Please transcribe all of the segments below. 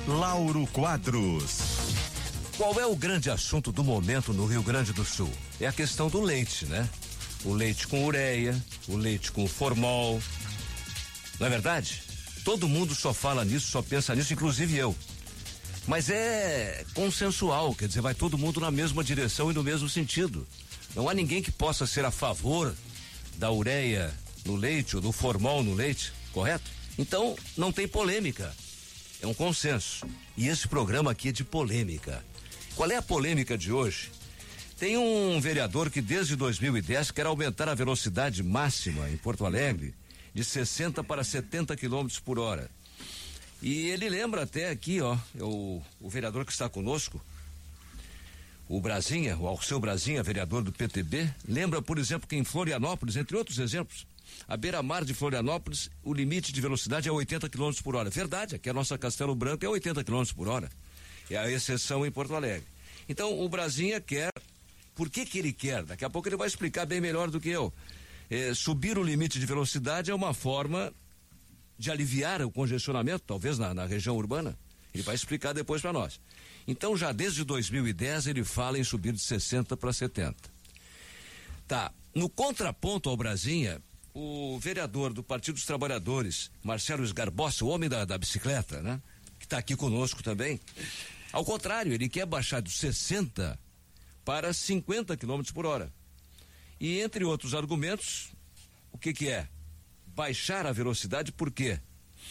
Lauro Quadros. Qual é o grande assunto do momento no Rio Grande do Sul? É a questão do leite, né? O leite com ureia, o leite com formol. Não é verdade? Todo mundo só fala nisso, só pensa nisso, inclusive eu. Mas é consensual, quer dizer, vai todo mundo na mesma direção e no mesmo sentido. Não há ninguém que possa ser a favor da ureia no leite ou do formol no leite, correto? Então, não tem polêmica. É um consenso. E esse programa aqui é de polêmica. Qual é a polêmica de hoje? Tem um vereador que desde 2010 quer aumentar a velocidade máxima em Porto Alegre de 60 para 70 quilômetros por hora. E ele lembra até aqui, ó, o vereador que está conosco, o Brasinha, o Alceu Brasinha, vereador do PTB, lembra, por exemplo, que em Florianópolis, entre outros exemplos, a beira-mar de Florianópolis, o limite de velocidade é 80 km por hora. Verdade, aqui a nossa Castelo Branco é 80 km por hora. É a exceção em Porto Alegre. Então, o Brasinha quer, por que ele quer? Daqui a pouco ele vai explicar bem melhor do que eu. Subir o limite de velocidade é uma forma de aliviar o congestionamento, talvez na região urbana. Ele vai explicar depois para nós. Então, já desde 2010 ele fala em subir de 60 para 70. Tá, no contraponto ao Brasinha, o vereador do Partido dos Trabalhadores, Marcelo Sgarbossa, o homem da bicicleta, né? Que está aqui conosco também. Ao contrário, ele quer baixar dos 60 para 50 km por hora. E entre outros argumentos, o que é? Baixar a velocidade, por quê?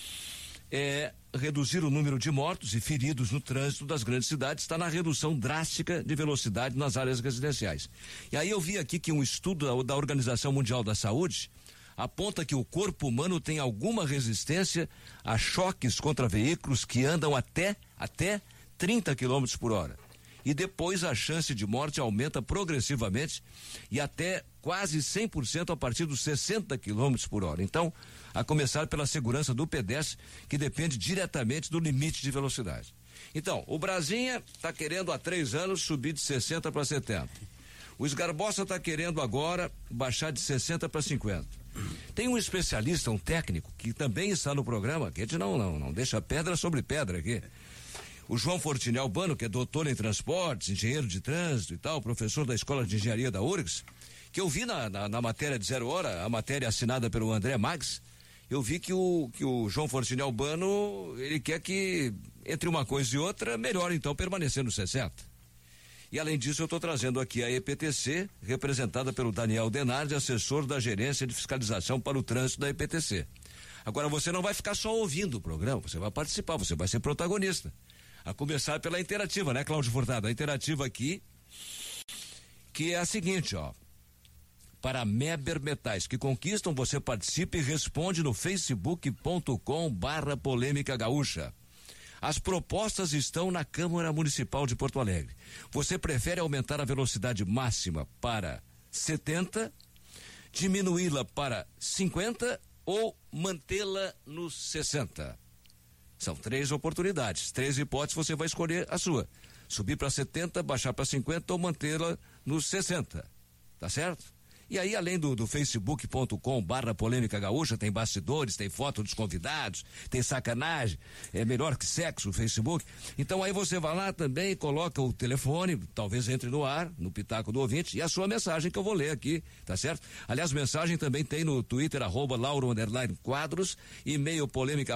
É reduzir o número de mortos e feridos no trânsito das grandes cidades, está na redução drástica de velocidade nas áreas residenciais. E aí eu vi aqui que um estudo da Organização Mundial da Saúde aponta que o corpo humano tem alguma resistência a choques contra veículos que andam até 30 km por hora. E depois a chance de morte aumenta progressivamente e até quase 100% a partir dos 60 km por hora. Então, a começar pela segurança do pedestre, que depende diretamente do limite de velocidade. Então, o Brasinha está querendo há 3 anos subir de 60 para 70. O Sgarbossa está querendo agora baixar de 60 para 50. Tem um especialista, um técnico, que também está no programa, que a gente não deixa pedra sobre pedra aqui. O João Fortini Albano, que é doutor em transportes, engenheiro de trânsito e tal, professor da Escola de Engenharia da URGS, que eu vi na matéria de 0 hora, a matéria assinada pelo André Maggs, eu vi que o João Fortini Albano, ele quer que, entre uma coisa e outra, melhor então permanecer no 60. E além disso, eu estou trazendo aqui a EPTC, representada pelo Daniel Denardi, assessor da Gerência de Fiscalização para o Trânsito da EPTC. Agora, você não vai ficar só ouvindo o programa, você vai participar, você vai ser protagonista. A começar pela interativa, né, Cláudio Furtado? A interativa aqui, que é a seguinte, ó. Para Meber Metais que conquistam, você participa e responde no facebook.com/polêmica gaúcha. As propostas estão na Câmara Municipal de Porto Alegre. Você prefere aumentar a velocidade máxima para 70, diminuí-la para 50 ou mantê-la nos 60? São 3 oportunidades, 3 hipóteses, você vai escolher a sua. Subir para 70, baixar para 50 ou mantê-la nos 60. Tá certo? E aí, além do facebook.com/polêmica gaúcha, tem bastidores, tem foto dos convidados, tem sacanagem, é melhor que sexo o Facebook. Então aí você vai lá também, coloca o telefone, talvez entre no ar, no pitaco do ouvinte, e a sua mensagem que eu vou ler aqui, tá certo? Aliás, mensagem também tem no Twitter, @Lauro_Quadros, e-mail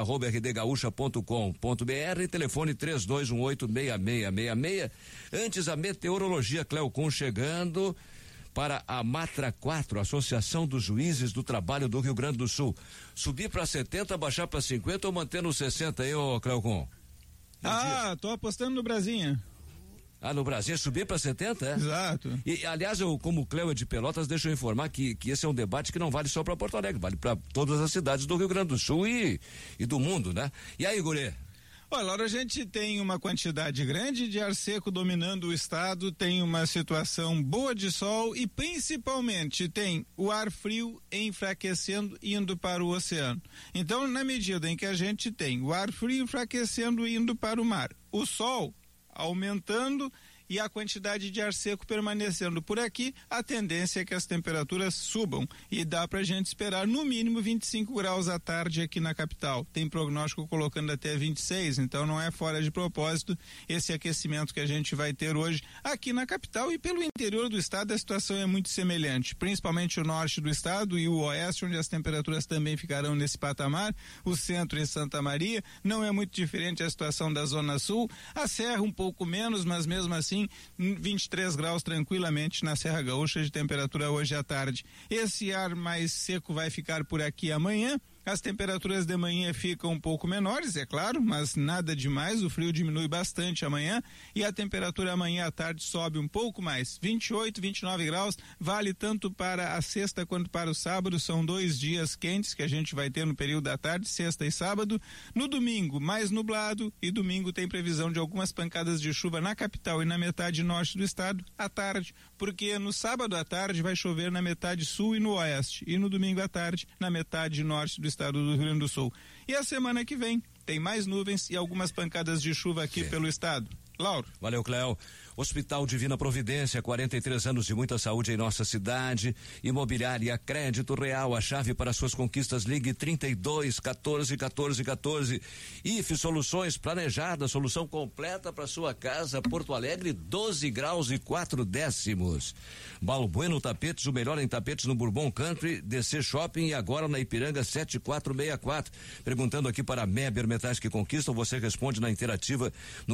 polêmica@rdgaúcha.com.br, telefone 3218-6666. Antes, a meteorologia, Cleocon chegando para a Matra 4, Associação dos Juízes do Trabalho do Rio Grande do Sul. Subir para 70, baixar para 50 ou manter no 60 aí, ô Cleocon? Tô apostando no Brasinha. No Brasil, subir para 70, é? Exato. E, aliás, eu, como Cleo é de Pelotas, deixa eu informar que esse é um debate que não vale só para Porto Alegre, vale para todas as cidades do Rio Grande do Sul e do mundo, né? E aí, Gurê? Olha, Laura, a gente tem uma quantidade grande de ar seco dominando o estado, tem uma situação boa de sol e principalmente tem o ar frio enfraquecendo indo para o oceano. Então, na medida em que a gente tem o ar frio enfraquecendo indo para o mar, o sol aumentando e a quantidade de ar seco permanecendo por aqui, a tendência é que as temperaturas subam e dá pra gente esperar no mínimo 25 graus à tarde aqui na capital. Tem prognóstico colocando até 26, então não é fora de propósito esse aquecimento que a gente vai ter hoje aqui na capital, e pelo interior do estado a situação é muito semelhante, principalmente o norte do estado e o oeste, onde as temperaturas também ficarão nesse patamar. O centro em Santa Maria não é muito diferente a situação da zona sul, a serra um pouco menos, mas mesmo assim 23 graus tranquilamente na Serra Gaúcha de temperatura hoje à tarde. Esse ar mais seco vai ficar por aqui amanhã. As temperaturas de manhã ficam um pouco menores, é claro, mas nada demais. O frio diminui bastante amanhã e a temperatura amanhã à tarde sobe um pouco mais, 28, 29 graus. Vale tanto para a sexta quanto para o sábado. São 2 dias quentes que a gente vai ter no período da tarde, sexta e sábado. No domingo, mais nublado, e domingo tem previsão de algumas pancadas de chuva na capital e na metade norte do estado à tarde, porque no sábado à tarde vai chover na metade sul e no oeste, e no domingo à tarde na metade norte do estado do Rio Grande do Sul. E a semana que vem tem mais nuvens e algumas pancadas de chuva aqui pelo estado. Lauro. Valeu, Cléo. Hospital Divina Providência, 43 anos de muita saúde em nossa cidade. Imobiliária Crédito Real, a chave para suas conquistas. Ligue 32 14 14 14. IF Soluções Planejadas, solução completa para sua casa. Porto Alegre, 12 graus e 4 décimos. Balbueno Tapetes, o melhor em tapetes no Bourbon Country, DC Shopping, e agora na Ipiranga 7464. Perguntando aqui para Meber Metais que Conquistam, você responde na interativa no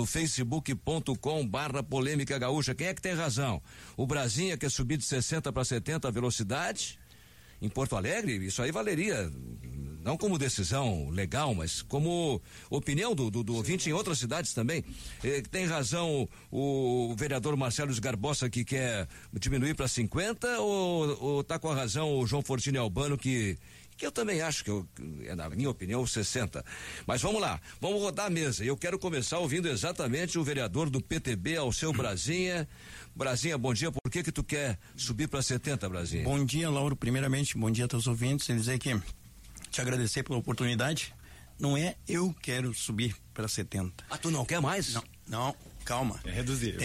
facebook.com/polêmica gaúcha. Quem é que tem razão? O Brasinha quer subir de 60 para 70 a velocidade em Porto Alegre? Isso aí valeria não como decisão legal, mas como opinião do ouvinte em outras cidades também. Tem razão o vereador Marcelo Esgarbosa, que quer diminuir para 50, ou tá com a razão o João Fortini Albano, que eu também acho que na minha opinião, 60. Mas vamos lá, vamos rodar a mesa. Eu quero começar ouvindo exatamente o vereador do PTB, Alceu Brasinha. Brasinha, bom dia. Por que tu quer subir para 70, Brasinha? Bom dia, Lauro. Primeiramente, bom dia a todos os ouvintes. Dizer que te agradecer pela oportunidade. Não é eu quero subir para 70. Ah, tu não quer mais? Não, calma. É reduzir.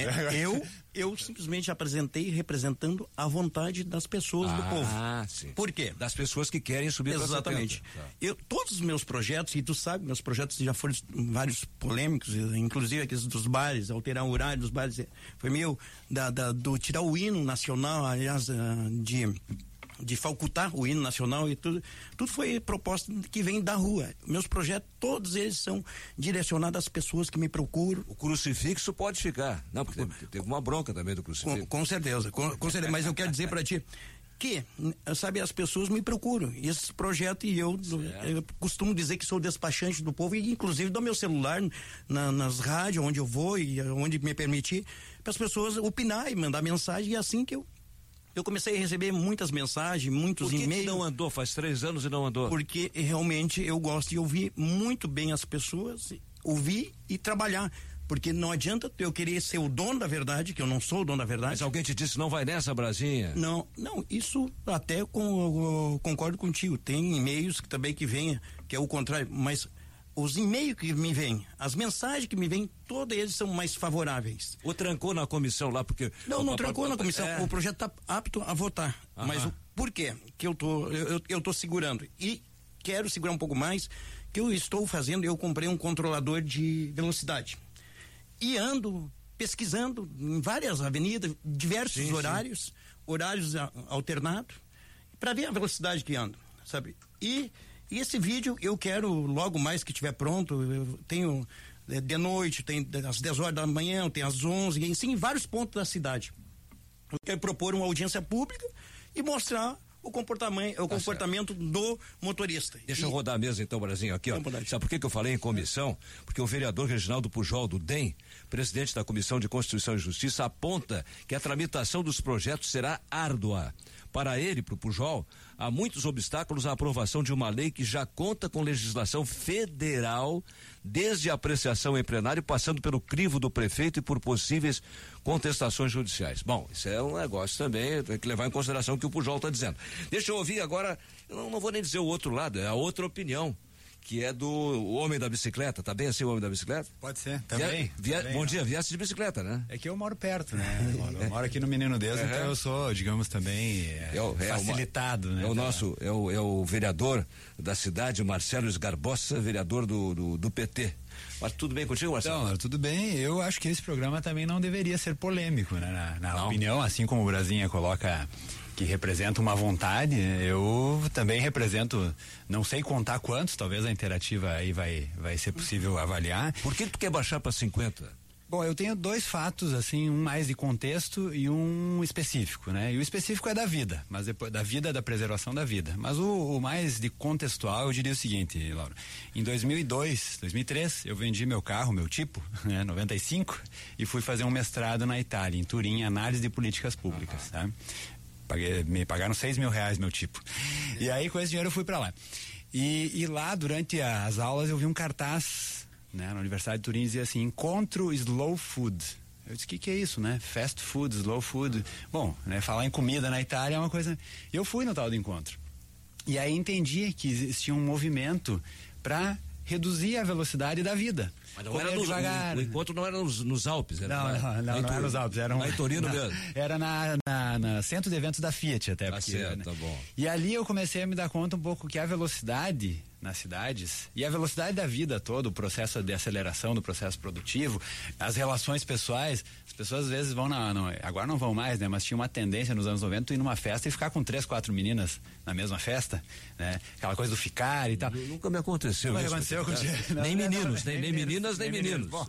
Eu simplesmente apresentei representando a vontade das pessoas, do povo. Ah, sim. Por quê? Das pessoas que querem subir para 70. Exatamente. Todos os meus projetos, e tu sabe, meus projetos já foram vários polêmicos, inclusive aqueles dos bares, alterar o horário dos bares, foi meu, do tirar o hino nacional, aliás, de facultar o hino nacional, e tudo foi proposta que vem da rua. Meus projetos, todos eles são direcionados às pessoas que me procuram. O crucifixo pode ficar. Não, porque teve uma bronca também do crucifixo. Com certeza, com certeza. Mas eu quero dizer para ti que, sabe, as pessoas me procuram. E esse projeto, e eu costumo dizer que sou despachante do povo, e inclusive dou meu celular nas rádios, onde eu vou e onde me permitir, para as pessoas opinar e mandar mensagem, e assim que eu comecei a receber muitas mensagens, muitos e-mails. Por que não andou? Faz 3 anos e não andou? Porque realmente eu gosto de ouvir muito bem as pessoas, ouvir e trabalhar. Porque não adianta eu querer ser o dono da verdade, que eu não sou o dono da verdade. Mas alguém te disse, não vai nessa, Brasinha? Não, isso até concordo contigo. Tem e-mails que também que vêm, que é o contrário, mas os e-mails que me vêm, as mensagens que me vêm, todos eles são mais favoráveis. Ou trancou na comissão lá, porque... Não trancou na comissão, o projeto está apto a votar. Mas por quê que eu tô segurando? E quero segurar um pouco mais, que eu estou fazendo, eu comprei um controlador de velocidade. E ando pesquisando em várias avenidas, diversos horários alternados, para ver a velocidade que ando, sabe? E esse vídeo eu quero, logo mais que estiver pronto, eu tenho de noite, tem às 10 horas da manhã, tem às 11, e em vários pontos da cidade. Eu quero propor uma audiência pública e mostrar o comportamento do motorista. Deixa eu rodar a mesa então, Brasinho, aqui, ó. Sabe por que eu falei em comissão? Porque o vereador Reginaldo Pujol, do DEM, presidente da Comissão de Constituição e Justiça, aponta que a tramitação dos projetos será árdua. Para ele, para o Pujol, há muitos obstáculos à aprovação de uma lei que já conta com legislação federal, desde a apreciação em plenário, passando pelo crivo do prefeito e por possíveis contestações judiciais. Bom, isso é um negócio também, tem que levar em consideração o que o Pujol está dizendo. Deixa eu ouvir agora, eu não vou nem dizer o outro lado, é a outra opinião, que é do Homem da Bicicleta, tá bem assim o Homem da Bicicleta? Pode ser, também. Bom dia, viesse de bicicleta, né? É que eu moro perto, né? Eu moro aqui no Menino Deus, então eu sou, digamos, também facilitado, né? É o vereador da cidade, Marcelo Esgarbosa, vereador do PT. Mas tudo bem contigo, Marcelo? Então, tudo bem. Eu acho que esse programa também não deveria ser polêmico, né? Na opinião, assim como o Brasinha coloca que representa uma vontade, eu também represento, não sei contar quantos, talvez a Interativa aí vai ser possível avaliar. Por que tu quer baixar para 50? Bom, eu tenho dois fatos, assim, um mais de contexto e um específico, né? E o específico é da vida, mas depois da vida, da preservação da vida. Mas o mais de contextual, eu diria o seguinte, Laura. Em 2003, eu vendi meu carro, meu tipo, né, 95, e fui fazer um mestrado na Itália, em Turim, em análise de políticas públicas, tá? Me pagaram R$6.000 meu tipo. E aí, com esse dinheiro, eu fui para lá. E lá, durante as aulas, eu vi um cartaz, né, na Universidade de Turim, dizia assim: encontro slow food. Eu disse, que é isso, né? Fast food, slow food. Bom, né, falar em comida na Itália é uma coisa. Eu fui no tal do encontro. E aí entendi que existia um movimento para reduzir a velocidade da vida. Mas não era devagar. O encontro não era nos Alpes, era não era nos Alpes, era em Torino mesmo. Era na centro de eventos da Fiat, até. Tá certo, né? Tá bom. E ali eu comecei a me dar conta um pouco que a velocidade nas cidades e a velocidade da vida toda, o processo de aceleração do processo produtivo, as relações pessoais, as pessoas às vezes vão agora não vão mais, né? Mas tinha uma tendência nos anos 90 ir numa festa e ficar com 3, 4 meninas na mesma festa, né? Aquela coisa do ficar e tal. Nunca me aconteceu isso. Aconteceu contigo. Nem meninos, nem meninas, nem meninos. Bom,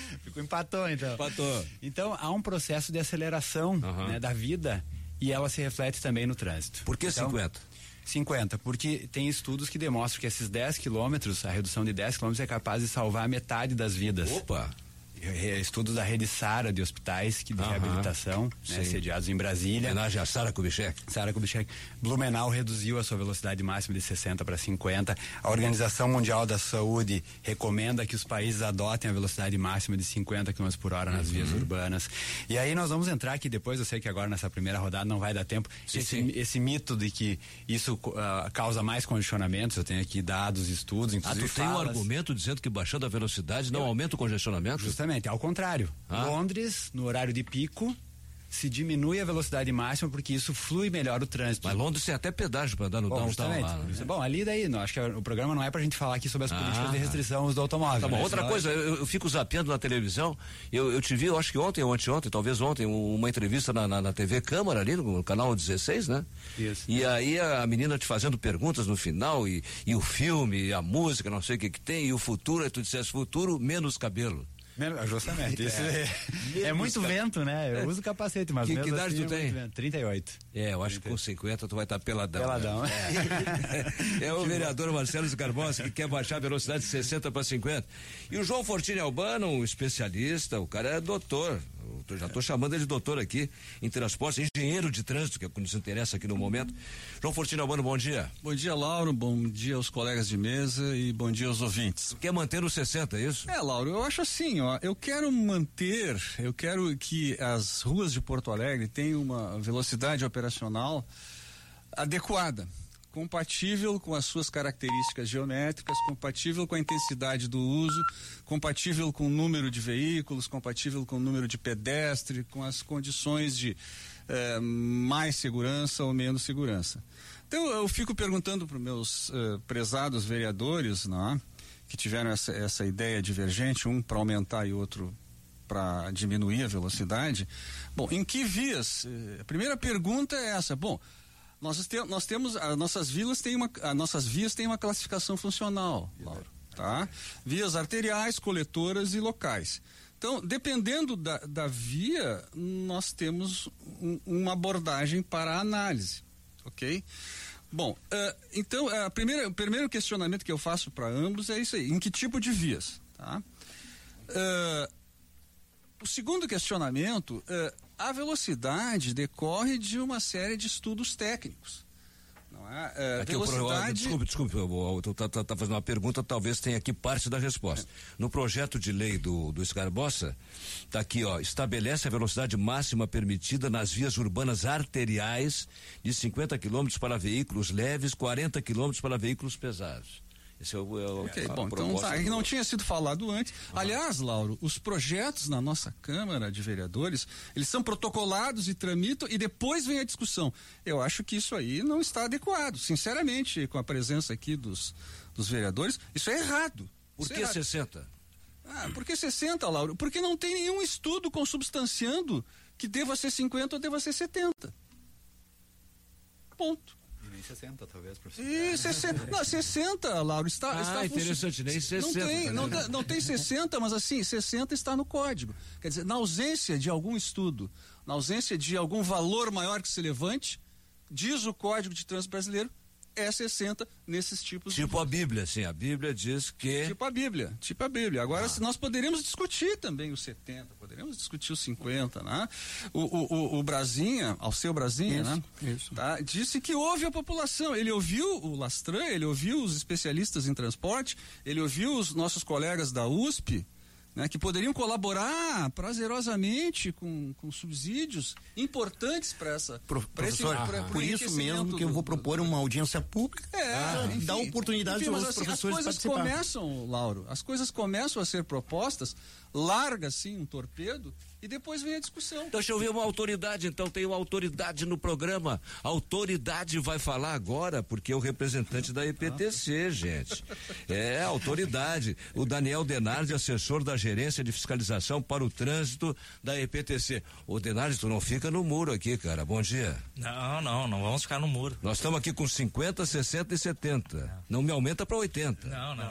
empatou então. Então há um processo de aceleração, né, da vida, e ela se reflete também no trânsito. Por que 50? 50, porque tem estudos que demonstram que esses 10 quilômetros, a redução de 10 quilômetros é capaz de salvar metade das vidas. Opa! Estudos da rede Sara de hospitais de reabilitação, né, sediados em Brasília. Homenagem a Sara Kubitschek. Blumenau reduziu a sua velocidade máxima de 60 para 50. A Organização Mundial da Saúde recomenda que os países adotem a velocidade máxima de 50 km por hora nas vias urbanas. E aí nós vamos entrar aqui depois, eu sei que agora nessa primeira rodada não vai dar tempo, esse mito de que isso causa mais congestionamentos. Eu tenho aqui dados, estudos, inclusive tu tem um argumento dizendo que baixando a velocidade não aumenta o congestionamento? Justamente, ao contrário. Londres, no horário de pico, se diminui a velocidade máxima porque isso flui melhor o trânsito. Mas Londres tem até pedágio para andar no downtown lá, né? Bom, ali daí, não, acho que o programa não é pra gente falar aqui sobre as políticas de restrição do automóvel. Tá bom, outra coisa, eu fico zapeando na televisão, eu te vi, eu acho que ontem ou anteontem, talvez ontem, uma entrevista na TV Câmara ali, no canal 16, né? Isso. E aí a menina te fazendo perguntas no final, e o filme, e a música, não sei o que tem, e o futuro, aí tu disseste futuro, menos cabelo. Justamente. Isso é muito vento, né? Eu uso capacete, mas que idade assim tu tem? 38. Eu acho que com 50 tu vai estar peladão. Né? É o vereador Marcelo Esgarbosa que quer baixar a velocidade de 60 para 50. E o João Fortini Albano, um especialista, o cara é doutor. Eu já estou chamando ele de doutor aqui em transporte, engenheiro de trânsito, que é o que nos interessa aqui no momento. João Fortini Albano, bom dia. Bom dia, Lauro, bom dia aos colegas de mesa e bom dia aos ouvintes. Quer manter os 60, é isso? Lauro, eu acho assim, eu quero que as ruas de Porto Alegre tenham uma velocidade operacional adequada, compatível com as suas características geométricas, compatível com a intensidade do uso, compatível com o número de veículos, compatível com o número de pedestre, com as condições de mais segurança ou menos segurança. Então eu fico perguntando para os meus prezados vereadores, né, que tiveram essa ideia divergente, um para aumentar e outro para diminuir a velocidade. Bom, em que vias? A primeira pergunta é essa. Bom, nós temos as nossas vias têm uma classificação funcional, Lauro, tá? Vias arteriais, coletoras e locais. Então, dependendo da via, nós temos uma abordagem para análise, ok? Bom, então o primeiro questionamento que eu faço para ambos é isso aí: em que tipo de vias, tá? O segundo questionamento, a velocidade decorre de uma série de estudos técnicos. Não é? Velocidade... Desculpe, eu tá fazendo uma pergunta, talvez tenha aqui parte da resposta. No projeto de lei do Esgarbosa, tá aqui, estabelece a velocidade máxima permitida nas vias urbanas arteriais de 50 km para veículos leves, 40 km para veículos pesados. Esse é o ok, bom, então tá, que não tinha sido falado antes. Aliás, Lauro, os projetos na nossa Câmara de Vereadores, eles são protocolados e tramitam e depois vem a discussão. Eu acho que isso aí não está adequado, sinceramente, com a presença aqui dos vereadores, isso é errado. Por que 60? Por que 60, Lauro? Porque não tem nenhum estudo consubstanciando que deva ser 50 ou deva ser 70. Ponto. E nem 60, talvez, professor. E 60, não, 60, Lauro, está interessante, nem 60. Não tem 60, mas assim, 60 está no código. Quer dizer, na ausência de algum estudo, na ausência de algum valor maior que se levante, diz o Código de Trânsito Brasileiro, é 60 nesses tipos de... Tipo a Bíblia, sim, a Bíblia diz que... Tipo a Bíblia. Agora, nós poderíamos discutir também os 70, poderíamos discutir os 50, né? O Brasinha, Alceu Brasinha, isso, né? Isso. Tá? Disse que ouve a população, ele ouviu o Lastran, ele ouviu os especialistas em transporte, ele ouviu os nossos colegas da USP, né, que poderiam colaborar prazerosamente com subsídios importantes para essa. Professor, por isso mesmo que eu vou propor uma audiência pública. Enfim, dá oportunidade aos professores participar. As coisas começam a ser propostas, larga assim um torpedo e depois vem a discussão. Deixa eu ver uma autoridade, então tem uma autoridade no programa. A autoridade vai falar agora, porque é o representante da EPTC, gente. É, autoridade. O Daniel Denardi, assessor da Gerência de Fiscalização para o Trânsito da EPTC. Ô Denardi, tu não fica no muro aqui, cara. Bom dia. Não vamos ficar no muro. Nós estamos aqui com 50, 60 e 70. Não me aumenta para 80. Não.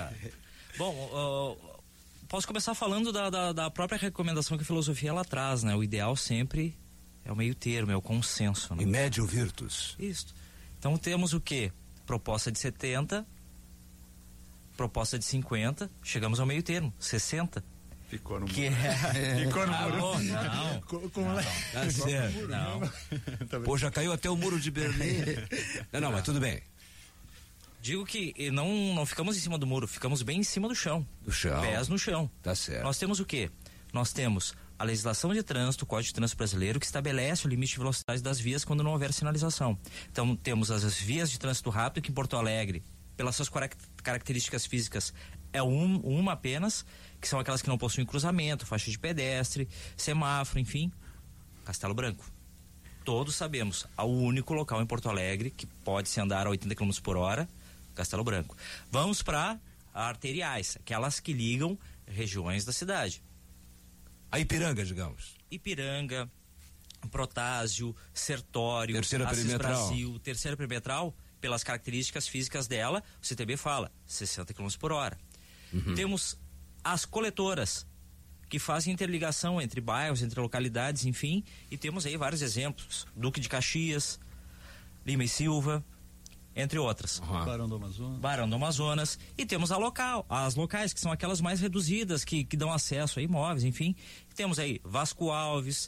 Bom, posso começar falando da própria recomendação que a filosofia ela traz, né? O ideal sempre é o meio termo, é o consenso, né? E médio virtus. Isso. Então temos o quê? Proposta de 70, proposta de 50, chegamos ao meio termo, 60. Ficou no muro. Ficou no muro. Não. Tá certo. Não. Pô, já caiu até o muro de Berlim. Não, mas tudo bem. Digo que não ficamos em cima do muro, ficamos bem em cima do chão. Do chão. Pés no chão. Tá certo. Nós temos o quê? Nós temos a legislação de trânsito, o Código de Trânsito Brasileiro, que estabelece o limite de velocidade das vias quando não houver sinalização. Então, temos as vias de trânsito rápido, que em Porto Alegre, pelas suas características físicas, é uma apenas, que são aquelas que não possuem cruzamento, faixa de pedestre, semáforo, enfim. Castelo Branco. Todos sabemos, o único local em Porto Alegre que pode se andar a 80 km por hora, Castelo Branco. Vamos para arteriais, aquelas que ligam regiões da cidade. A Ipiranga, digamos. Ipiranga, Protásio, Sertório, Terceira Perimetral. Brasil, Terceira Perimetral, pelas características físicas dela, o CTB fala 60 km por hora. Temos as coletoras, que fazem interligação entre bairros, entre localidades, enfim, e temos aí vários exemplos. Duque de Caxias, Lima e Silva, entre outras. Barão do Amazonas. E temos as locais, que são aquelas mais reduzidas, que dão acesso a imóveis, enfim. Temos aí Vasco Alves,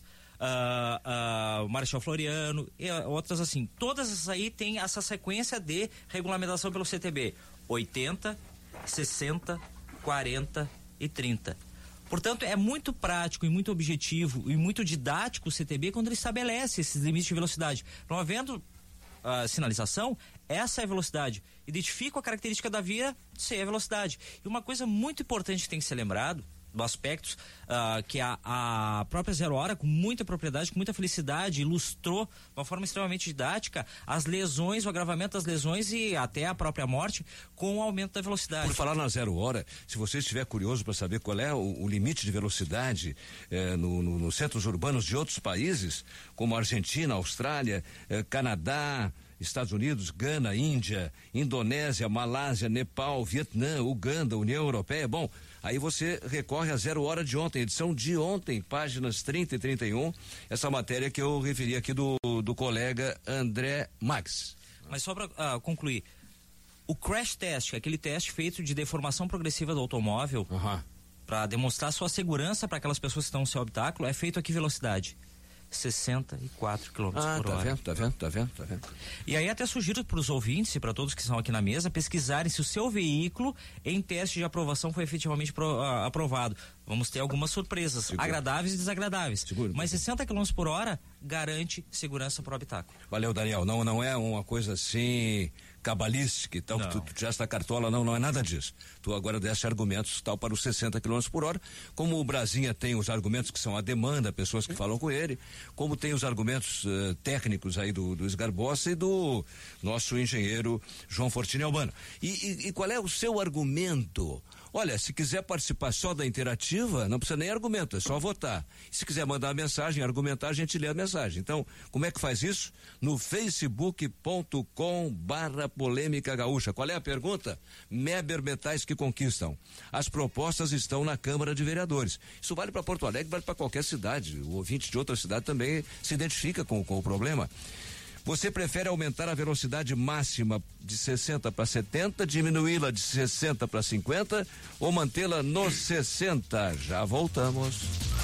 Marechal Floriano, e outras assim. Todas essas aí têm essa sequência de regulamentação pelo CTB: 80, 60, 40 e 30. Portanto, é muito prático e muito objetivo e muito didático o CTB quando ele estabelece esses limites de velocidade. Não havendo sinalização, essa é a velocidade. Identifica a característica da via, sei a velocidade. E uma coisa muito importante que tem que ser lembrado, do aspecto que a própria Zero Hora, com muita propriedade, com muita felicidade, ilustrou de uma forma extremamente didática as lesões, o agravamento das lesões e até a própria morte com o aumento da velocidade. Por falar na Zero Hora, se você estiver curioso para saber qual é o limite de velocidade nos centros urbanos de outros países, como Argentina, Austrália, Canadá, Estados Unidos, Gana, Índia, Indonésia, Malásia, Nepal, Vietnã, Uganda, União Europeia, bom, aí você recorre a Zero Hora de ontem, edição de ontem, páginas 30 e 31, essa matéria que eu referi aqui do colega André Max. Mas só para concluir, o crash test, aquele teste feito de deformação progressiva do automóvel, para demonstrar sua segurança para aquelas pessoas que estão no seu habitáculo, é feito a que velocidade? 64 km por hora. Tá vendo? E aí até sugiro para os ouvintes e para todos que estão aqui na mesa pesquisarem se o seu veículo em teste de aprovação foi efetivamente aprovado. Vamos ter algumas surpresas, agradáveis e desagradáveis. Mas 60 km por hora garante segurança para o habitáculo. Valeu, Daniel. Não é uma coisa assim cabalística e tal, que tu tiraste a cartola, não é nada disso. Tu agora deste argumentos tal para os 60 km por hora, como o Brasinha tem os argumentos que são a demanda, pessoas que falam com ele, como tem os argumentos técnicos aí do Esgarbosa e do nosso engenheiro João Fortini Albano. E qual é o seu argumento? Olha, se quiser participar só da interativa, não precisa nem argumento, é só votar. Se quiser mandar uma mensagem, argumentar, a gente lê a mensagem. Então, como é que faz isso? No facebook.com/polêmica gaúcha. Qual é a pergunta? Meber Metais que conquistam. As propostas estão na Câmara de Vereadores. Isso vale para Porto Alegre, vale para qualquer cidade. O ouvinte de outra cidade também se identifica com o problema. Você prefere aumentar a velocidade máxima de 60 para 70, diminuí-la de 60 para 50 ou mantê-la nos 60? Já voltamos.